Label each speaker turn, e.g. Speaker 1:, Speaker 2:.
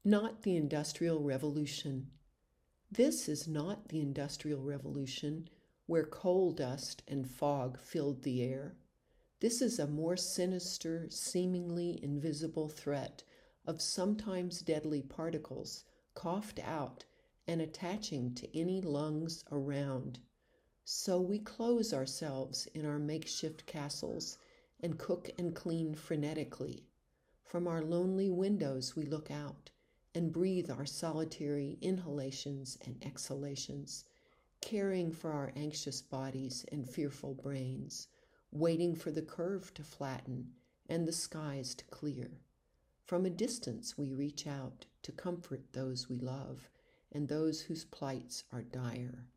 Speaker 1: Not the Industrial Revolution. This is not the Industrial Revolution, where coal dust and fog filled the air. This is a more sinister, seemingly invisible threat of sometimes deadly particles coughed out and attaching to any lungs around. So we close ourselves in our makeshift castles and cook and clean frenetically. From our lonely windows we look out and breathe our solitary inhalations and exhalations, caring for our anxious bodies and fearful brains, waiting for the curve to flatten and the skies to clear. From a distance we reach out to comfort those we love and those whose plights are dire.